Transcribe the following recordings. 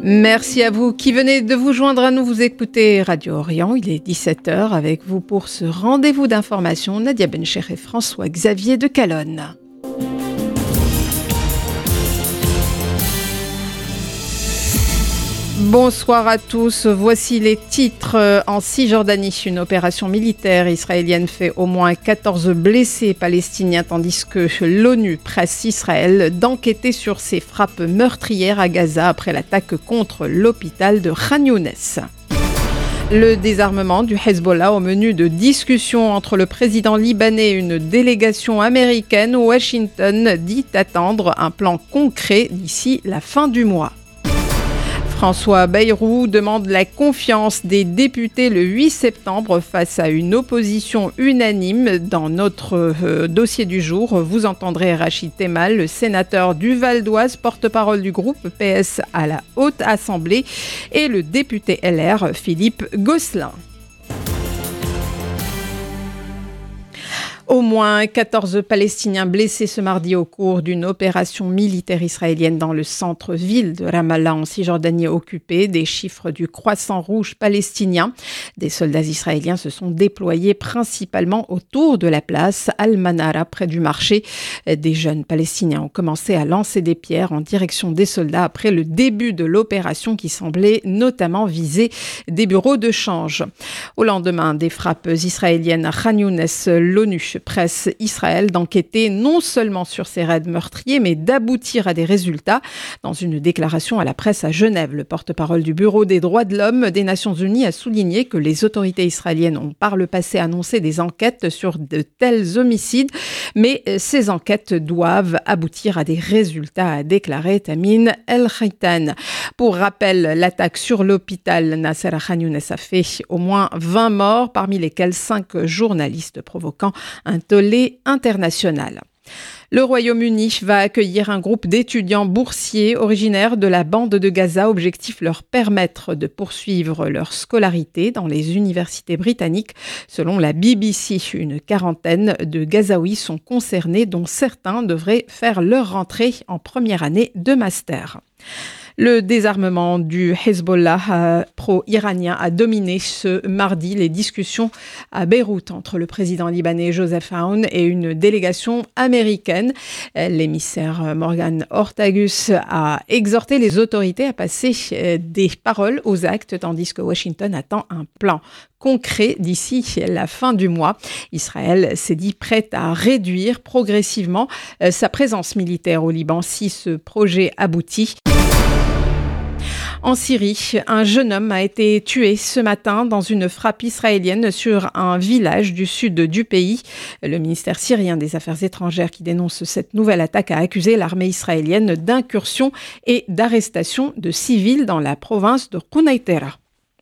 Merci à vous qui venez de vous joindre à nous. Vous écoutez Radio Orient, il est 17h avec vous pour ce rendez-vous d'information. Nadia Bencher et François-Xavier de Calonne. Bonsoir à tous, voici les titres. En Cisjordanie, une opération militaire israélienne fait au moins 14 blessés palestiniens tandis que l'ONU presse Israël d'enquêter sur ses frappes meurtrières à Gaza après l'attaque contre l'hôpital de Khan Younes. Le désarmement du Hezbollah au menu de discussion entre le président libanais et une délégation américaine. Washington dit attendre un plan concret d'ici la fin du mois. François Bayrou demande la confiance des députés le 8 septembre face à une opposition unanime. Dans notre dossier du jour, vous entendrez Rachid Temal, le sénateur du Val d'Oise, porte-parole du groupe PS à la Haute Assemblée, et le député LR Philippe Gosselin. Au moins 14 Palestiniens blessés ce mardi au cours d'une opération militaire israélienne dans le centre-ville de Ramallah en Cisjordanie occupée. Des chiffres du Croissant Rouge palestinien. Des soldats israéliens se sont déployés principalement autour de la place Al-Manara près du marché. Des jeunes Palestiniens ont commencé à lancer des pierres en direction des soldats après le début de l'opération qui semblait notamment viser des bureaux de change. Au lendemain des frappes israéliennes à Khan Younes, l'ONU presse Israël d'enquêter non seulement sur ces raids meurtriers, mais d'aboutir à des résultats. Dans une déclaration à la presse à Genève, le porte-parole du Bureau des droits de l'homme des Nations Unies a souligné que les autorités israéliennes ont par le passé annoncé des enquêtes sur de tels homicides, mais ces enquêtes doivent aboutir à des résultats, a déclaré Tamim El-Khaitan. Pour rappel, l'attaque sur l'hôpital Nasser à Khan Younes a fait au moins 20 morts, parmi lesquels 5 journalistes, provoquant un tollé international. Le Royaume-Uni va accueillir un groupe d'étudiants boursiers originaires de la bande de Gaza. Objectif leur permettre de poursuivre leur scolarité dans les universités britanniques. Selon la BBC, une quarantaine de Gazaouis sont concernés, dont certains devraient faire leur rentrée en première année de master. Le désarmement du Hezbollah pro-iranien a dominé ce mardi les discussions à Beyrouth entre le président libanais Joseph Aoun et une délégation américaine. L'émissaire Morgan Ortagus a exhorté les autorités à passer des paroles aux actes, tandis que Washington attend un plan concret d'ici la fin du mois. Israël s'est dit prête à réduire progressivement sa présence militaire au Liban si ce projet aboutit. En Syrie, un jeune homme a été tué ce matin dans une frappe israélienne sur un village du sud du pays. Le ministère syrien des Affaires étrangères qui dénonce cette nouvelle attaque a accusé l'armée israélienne d'incursion et d'arrestation de civils dans la province de Quneitra.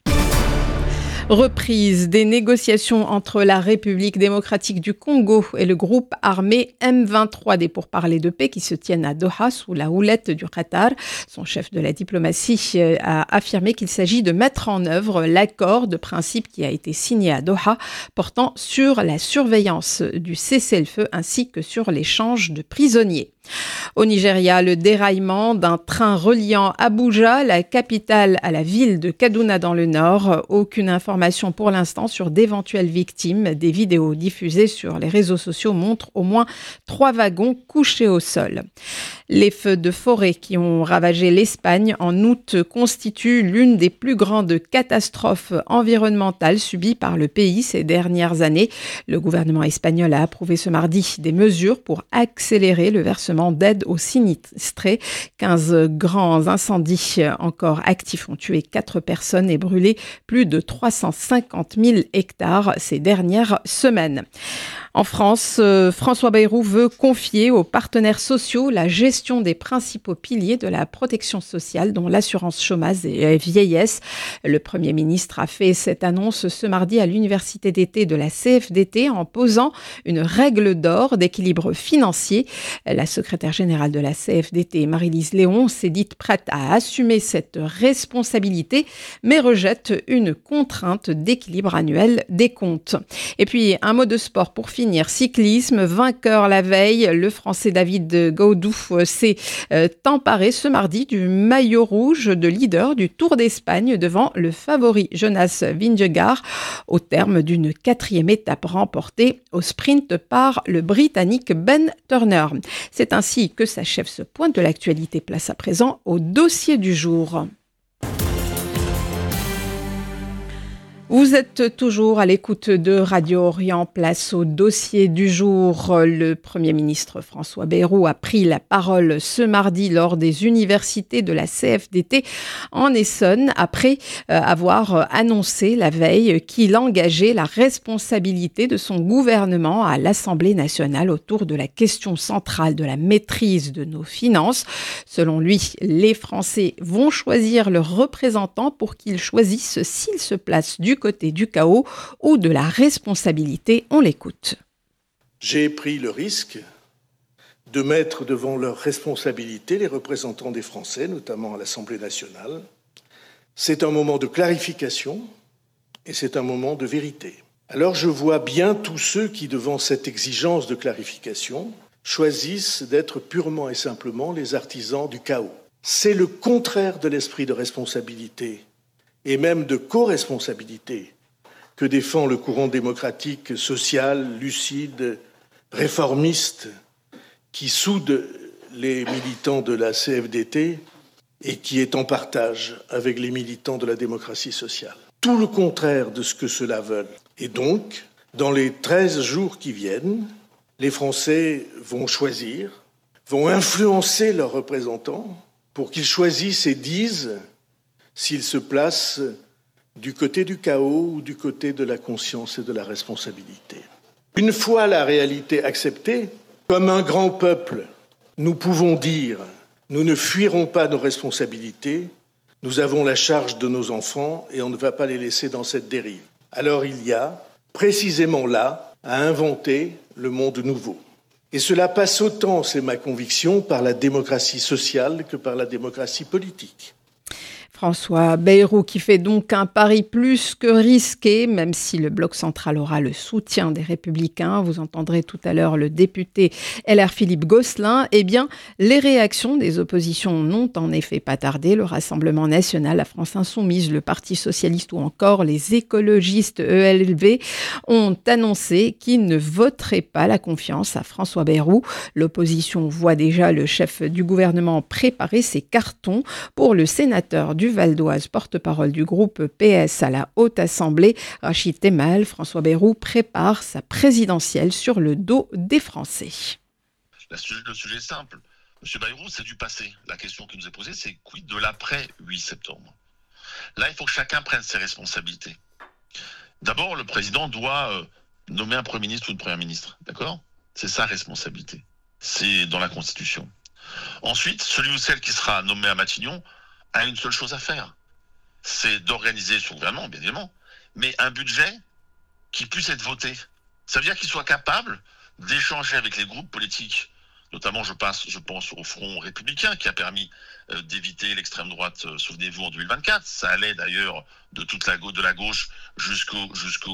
Reprise des négociations entre la République démocratique du Congo et le groupe armé M23 des pourparlers de paix qui se tiennent à Doha sous la houlette du Qatar. Son chef de la diplomatie a affirmé qu'il s'agit de mettre en œuvre l'accord de principe qui a été signé à Doha portant sur la surveillance du cessez-le-feu ainsi que sur l'échange de prisonniers. Au Nigeria, le déraillement d'un train reliant Abuja, la capitale, à la ville de Kaduna dans le nord. Aucune information pour l'instant sur d'éventuelles victimes. Des vidéos diffusées sur les réseaux sociaux montrent au moins 3 wagons couchés au sol. Les feux de forêt qui ont ravagé l'Espagne en août constituent l'une des plus grandes catastrophes environnementales subies par le pays ces dernières années. Le gouvernement espagnol a approuvé ce mardi des mesures pour accélérer le versement d'aide aux sinistrés. 15 grands incendies encore actifs ont tué 4 personnes et brûlé plus de 350 000 hectares ces dernières semaines. En France, François Bayrou veut confier aux partenaires sociaux la gestion des principaux piliers de la protection sociale, dont l'assurance chômage et vieillesse. Le Premier ministre a fait cette annonce ce mardi à l'université d'été de la CFDT en posant une règle d'or d'équilibre financier. La secrétaire générale de la CFDT, Marie-Lise Léon, s'est dite prête à assumer cette responsabilité, mais rejette une contrainte d'équilibre annuel des comptes. Et puis, un mot de sport pour finir. finir, cyclisme, vainqueur la veille, le Français David Gaudu s'est emparé ce mardi du maillot rouge de leader du Tour d'Espagne devant le favori Jonas Vingegaard au terme d'une 4e étape remportée au sprint par le Britannique Ben Turner. C'est ainsi que s'achève ce point de l'actualité. Place à présent au dossier du jour. Vous êtes toujours à l'écoute de Radio Orient. Place au dossier du jour. Le Premier ministre François Bayrou a pris la parole ce mardi lors des universités de la CFDT en Essonne après avoir annoncé la veille qu'il engageait la responsabilité de son gouvernement à l'Assemblée nationale autour de la question centrale de la maîtrise de nos finances. Selon lui, les Français vont choisir leurs représentants pour qu'ils choisissent s'ils se placent du côté du chaos ou de la responsabilité. On l'écoute. J'ai pris le risque de mettre devant leurs responsabilités les représentants des Français, notamment à l'Assemblée nationale. C'est un moment de clarification et c'est un moment de vérité. Alors je vois bien tous ceux qui, devant cette exigence de clarification, choisissent d'être purement et simplement les artisans du chaos. C'est le contraire de l'esprit de responsabilité et même de co-responsabilité que défend le courant démocratique, social, lucide, réformiste, qui soude les militants de la CFDT et qui est en partage avec les militants de la démocratie sociale. Tout le contraire de ce que ceux-là veulent. Et donc, dans les 13 jours qui viennent, les Français vont choisir, vont influencer leurs représentants pour qu'ils choisissent et disent s'ils se placent du côté du chaos ou du côté de la conscience et de la responsabilité. Une fois la réalité acceptée, comme un grand peuple, nous pouvons dire « nous ne fuirons pas nos responsabilités, nous avons la charge de nos enfants et on ne va pas les laisser dans cette dérive ». Alors il y a, précisément là, à inventer le monde nouveau. Et cela passe autant, c'est ma conviction, par la démocratie sociale que par la démocratie politique. François Bayrou qui fait donc un pari plus que risqué, même si le bloc central aura le soutien des Républicains. Vous entendrez tout à l'heure le député LR Philippe Gosselin. Eh bien, les réactions des oppositions n'ont en effet pas tardé. Le Rassemblement national, la France insoumise, le Parti socialiste ou encore les écologistes ELV ont annoncé qu'ils ne voteraient pas la confiance à François Bayrou. L'opposition voit déjà le chef du gouvernement préparer ses cartons pour le sénateur du Val d'Oise, porte-parole du groupe PS à la Haute Assemblée, Rachid Temal. François Bayrou prépare sa présidentielle sur le dos des Français. Le sujet est simple. Monsieur Bayrou, c'est du passé. La question qui nous est posée, c'est quid de l'après 8 septembre. Là, il faut que chacun prenne ses responsabilités. D'abord, le président doit nommer un Premier ministre ou une Première ministre. D'accord ? C'est sa responsabilité. C'est dans la Constitution. Ensuite, celui ou celle qui sera nommé à Matignon a une seule chose à faire, c'est d'organiser son gouvernement, bien évidemment, mais un budget qui puisse être voté. Ça veut dire qu'il soit capable d'échanger avec les groupes politiques, notamment je pense au Front républicain qui a permis d'éviter l'extrême droite, souvenez-vous, en 2024. Ça allait d'ailleurs de toute la gauche jusqu'au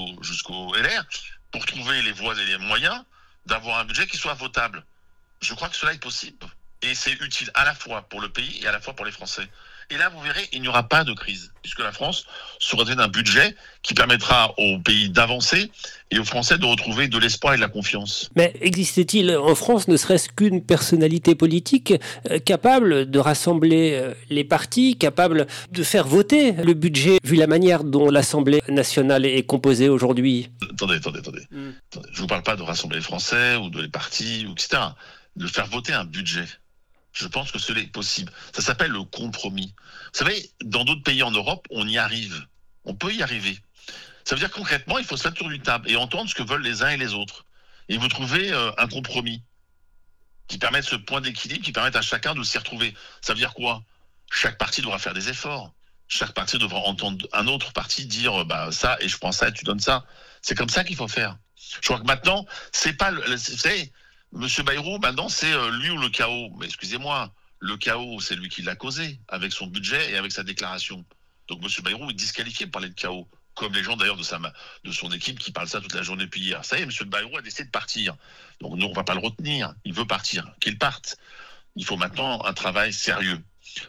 LR, pour trouver les voies et les moyens d'avoir un budget qui soit votable. Je crois que cela est possible. Et c'est utile à la fois pour le pays et à la fois pour les Français. Et là, vous verrez, il n'y aura pas de crise, puisque la France sera dotée d'un budget qui permettra au pays d'avancer et aux Français de retrouver de l'espoir et de la confiance. Mais existait-il en France ne serait-ce qu'une personnalité politique capable de rassembler les partis, capable de faire voter le budget, vu la manière dont l'Assemblée nationale est composée aujourd'hui ? Attendez. Je ne vous parle pas de rassembler les Français ou de les partis, etc. De faire voter un budget. Je pense que cela est possible. Ça s'appelle le compromis. Vous savez, dans d'autres pays en Europe, on y arrive. On peut y arriver. Ça veut dire concrètement, il faut se mettre autour d'une table et entendre ce que veulent les uns et les autres. Et vous trouvez un compromis qui permette ce point d'équilibre, qui permette à chacun de s'y retrouver. Ça veut dire quoi ? Chaque parti devra faire des efforts. Chaque parti devra entendre un autre parti dire ça et je prends ça et tu donnes ça. C'est comme ça qu'il faut faire. Je crois que maintenant, c'est pas... Vous savez, Monsieur Bayrou, maintenant, c'est lui ou le chaos. Mais excusez-moi, le chaos, c'est lui qui l'a causé, avec son budget et avec sa déclaration. Donc Monsieur Bayrou est disqualifié de parler de chaos. comme les gens d'ailleurs de son équipe qui parlent ça toute la journée depuis hier. Ça y est, M. Bayrou a décidé de partir. Donc nous, on ne va pas le retenir. Il veut partir. Qu'il parte. Il faut maintenant un travail sérieux.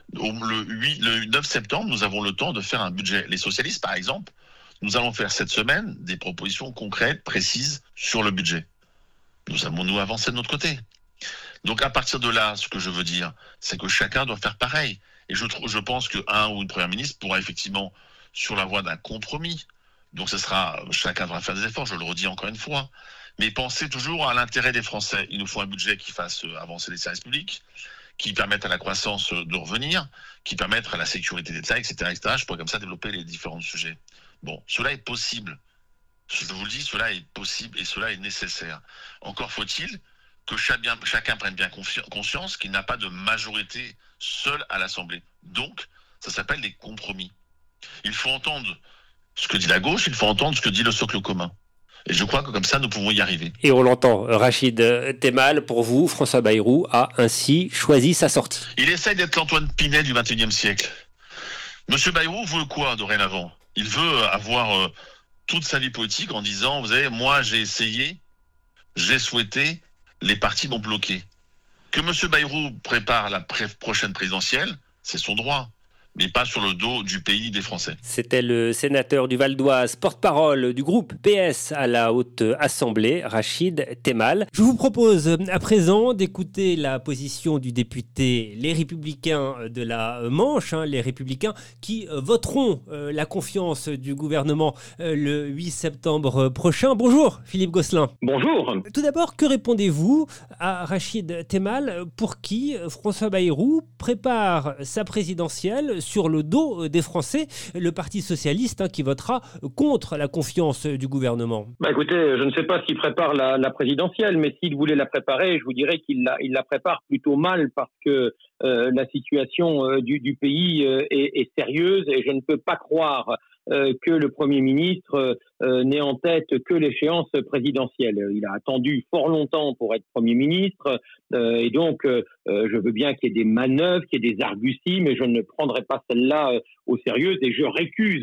Le 9 septembre, nous avons le temps de faire un budget. Les socialistes, par exemple, nous allons faire cette semaine des propositions concrètes, précises sur le budget. Nous allons nous avancer de notre côté. Donc à partir de là, ce que je veux dire, c'est que chacun doit faire pareil. Et je pense qu'un ou une première ministre pourra effectivement, sur la voie d'un compromis, donc chacun devra faire des efforts, je le redis encore une fois, mais pensez toujours à l'intérêt des Français. Il nous faut un budget qui fasse avancer les services publics, qui permette à la croissance de revenir, qui permette à la sécurité d'État, etc., etc. Je pourrais comme ça développer les différents sujets. Bon, cela est possible. Je vous le dis, cela est possible et cela est nécessaire. Encore faut-il que chacun prenne bien conscience qu'il n'a pas de majorité seule à l'Assemblée. Donc, ça s'appelle des compromis. Il faut entendre ce que dit la gauche, il faut entendre ce que dit le socle commun. Et je crois que comme ça, nous pouvons y arriver. Et on l'entend, Rachid Temal, pour vous, François Bayrou a ainsi choisi sa sortie. Il essaye d'être l'Antoine Pinet du XXIe siècle. Monsieur Bayrou veut quoi dorénavant ? Il veut avoir toute sa vie politique en disant, vous savez, moi j'ai essayé, j'ai souhaité, les partis m'ont bloqué. Que monsieur Bayrou prépare la prochaine présidentielle, c'est son droit. Mais pas sur le dos du pays des Français. C'était le sénateur du Val d'Oise, porte-parole du groupe PS à la Haute Assemblée, Rachid Temal. Je vous propose à présent d'écouter la position du député Les Républicains de la Manche, les Républicains qui voteront la confiance du gouvernement le 8 septembre prochain. Bonjour Philippe Gosselin. Bonjour. Tout d'abord, que répondez-vous à Rachid Temal pour qui François Bayrou prépare sa présidentielle sur le dos des Français, le Parti socialiste qui votera contre la confiance du gouvernement? Écoutez, je ne sais pas s'il prépare la présidentielle, mais s'il voulait la préparer, je vous dirais qu'il la prépare plutôt mal parce que la situation du pays est sérieuse et je ne peux pas croire que le Premier ministre n'ait en tête que l'échéance présidentielle. Il a attendu fort longtemps pour être Premier ministre et donc je veux bien qu'il y ait des manœuvres, qu'il y ait des arguties, mais je ne prendrai pas celle-là au sérieux et je récuse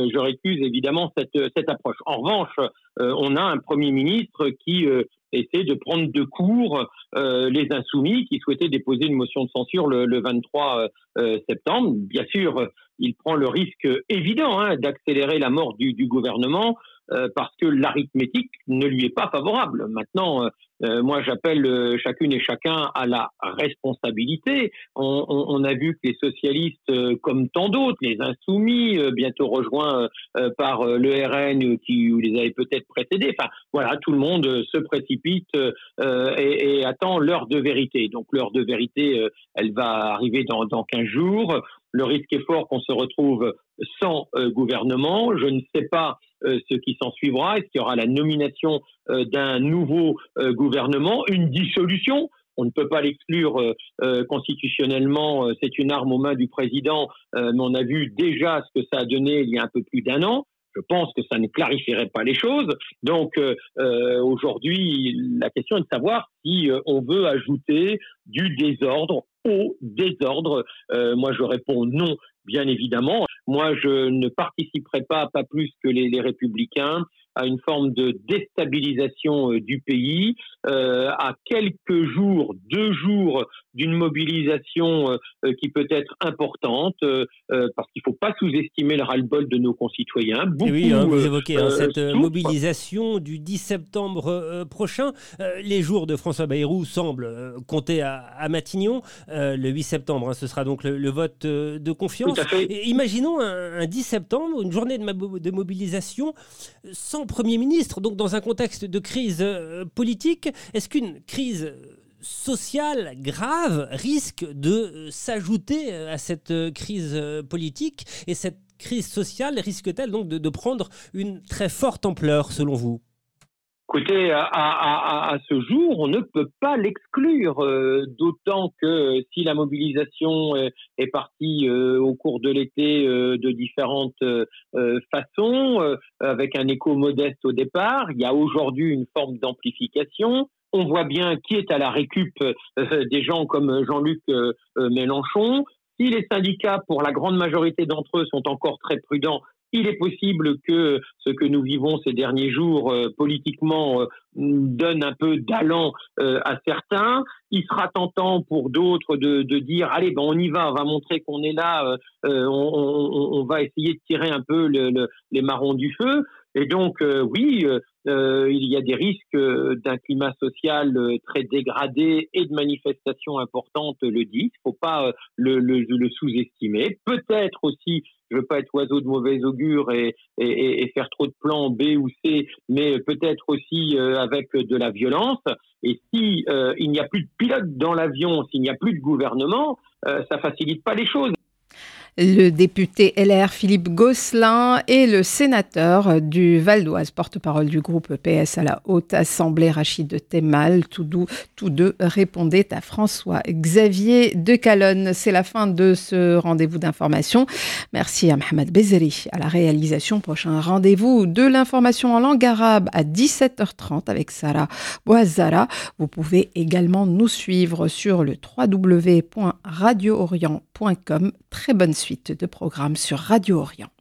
évidemment cette approche. En revanche, on a un Premier ministre qui essaie de prendre de court les Insoumis qui souhaitaient déposer une motion de censure le 23 septembre. Bien sûr, il prend le risque évident d'accélérer la mort du gouvernement parce que l'arithmétique ne lui est pas favorable. Maintenant, moi j'appelle chacune et chacun à la responsabilité. On a vu que les socialistes, comme tant d'autres, les Insoumis, bientôt rejoints par le RN qui les avait peut-être précédés, enfin voilà, tout le monde se précipite et attend l'heure de vérité. Donc l'heure de vérité, elle va arriver dans 15 jours. Le risque est fort qu'on se retrouve sans gouvernement. Je ne sais pas ce qui s'en suivra. Est-ce qu'il y aura la nomination d'un nouveau gouvernement, une dissolution? On ne peut pas l'exclure constitutionnellement. C'est une arme aux mains du président, mais on a vu déjà ce que ça a donné il y a un peu plus d'un an. Je pense que ça ne clarifierait pas les choses. Donc aujourd'hui, la question est de savoir si on veut ajouter du désordre au désordre. Moi, je réponds non, bien évidemment. Moi, je ne participerai pas plus que les Républicains, à une forme de déstabilisation du pays, à quelques jours, 2 jours d'une mobilisation qui peut être importante, parce qu'il ne faut pas sous-estimer le ras-le-bol de nos concitoyens. Beaucoup, oui, vous évoquez cette mobilisation du 10 septembre prochain. Les jours de François Bayrou semblent compter à Matignon. Le 8 septembre, ce sera donc le vote de confiance. Tout à fait. Et imaginons un 10 septembre, une journée de mobilisation sans Premier ministre, donc dans un contexte de crise politique. Est-ce qu'une crise sociale grave risque de s'ajouter à cette crise politique et cette crise sociale risque-t-elle donc de prendre une très forte ampleur selon vous? Écoutez, à ce jour, on ne peut pas l'exclure, d'autant que si la mobilisation est partie au cours de l'été de différentes façons, avec un écho modeste au départ, il y a aujourd'hui une forme d'amplification. On voit bien qui est à la récup des gens comme Jean-Luc Mélenchon. Si les syndicats, pour la grande majorité d'entre eux, sont encore très prudents, Il est possible que ce que nous vivons ces derniers jours politiquement donne un peu d'allant à certains. Il sera tentant pour d'autres de dire allez, ben on y va, on va montrer qu'on est là, on va essayer de tirer un peu les marrons du feu. Et donc oui, il y a des risques d'un climat social très dégradé et de manifestations importantes le 10. Il ne faut pas le sous-estimer. Peut-être aussi, je ne veux pas être oiseau de mauvais augure et faire trop de plans B ou C, mais peut-être aussi avec de la violence. Et si il n'y a plus de pilote dans l'avion, s'il n'y a plus de gouvernement, ça facilite pas les choses. Le député LR Philippe Gosselin et le sénateur du Val d'Oise, porte-parole du groupe PS à la Haute Assemblée, Rachid Temal, tous deux répondaient à François-Xavier de Calonne. C'est la fin de ce rendez-vous d'information. Merci à Mohamed Bezeri à la réalisation. Prochain rendez-vous de l'information en langue arabe à 17h30 avec Sarah Bouazara. Vous pouvez également nous suivre sur le www.radioorient.com. Très bonne suite de programmes sur Radio Orient.